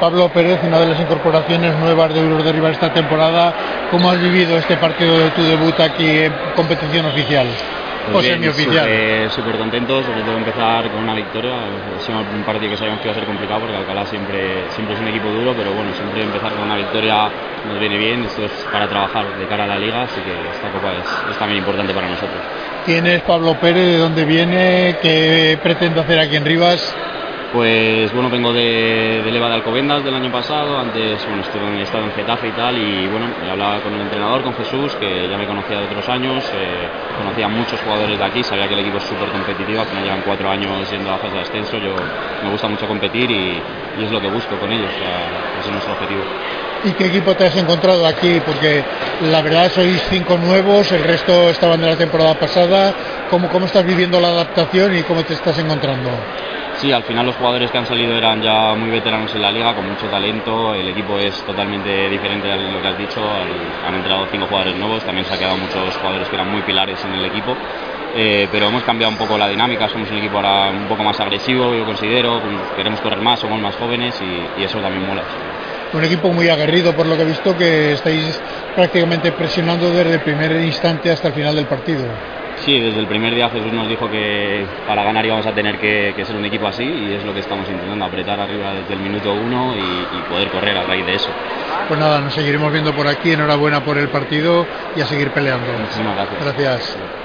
Pablo Pérez, una de las incorporaciones nuevas de Eurorderriba esta temporada. ¿Cómo has vivido este partido de tu debut aquí en competición oficial? Pues o bien, semioficial. súper contento, sobre todo empezar con una victoria. Ha sido un partido que sabíamos que iba a ser complicado porque Alcalá siempre es un equipo duro, pero bueno, siempre empezar con una victoria nos viene bien. Esto es para trabajar de cara a la Liga, así que esta Copa es también importante para nosotros. ¿Quién es Pablo Pérez? ¿De dónde viene? ¿Qué pretende hacer aquí en Rivas? Pues bueno, vengo de Leva de Alcobendas del año pasado. Antes he estado en Getafe y tal, y bueno, hablaba con el entrenador, con Jesús, que ya me conocía de otros años, conocía a muchos jugadores de aquí, sabía que el equipo es súper competitivo, al final llevan 4 años yendo a la fase de ascenso. Me gusta mucho competir y es lo que busco con ellos, ese es nuestro objetivo. ¿Y qué equipo te has encontrado aquí? Porque la verdad sois 5 nuevos, el resto estaban de la temporada pasada. ¿Cómo estás viviendo la adaptación y cómo te estás encontrando? Sí, al final los jugadores que han salido eran ya muy veteranos en la liga, con mucho talento. El equipo es totalmente diferente a lo que has dicho. Han entrado 5 jugadores nuevos, también se han quedado muchos jugadores que eran muy pilares en el equipo. Pero hemos cambiado un poco la dinámica, somos un equipo ahora un poco más agresivo, yo considero. Queremos correr más, somos más jóvenes y eso también mola. Un equipo muy aguerrido, por lo que he visto, que estáis prácticamente presionando desde el primer instante hasta el final del partido. Sí, desde el primer día Jesús nos dijo que para ganar íbamos a tener que ser un equipo así, y es lo que estamos intentando, apretar arriba desde el minuto 1 y poder correr a raíz de eso. Pues nada, nos seguiremos viendo por aquí. Enhorabuena por el partido y a seguir peleando. Muchísimas gracias. Gracias.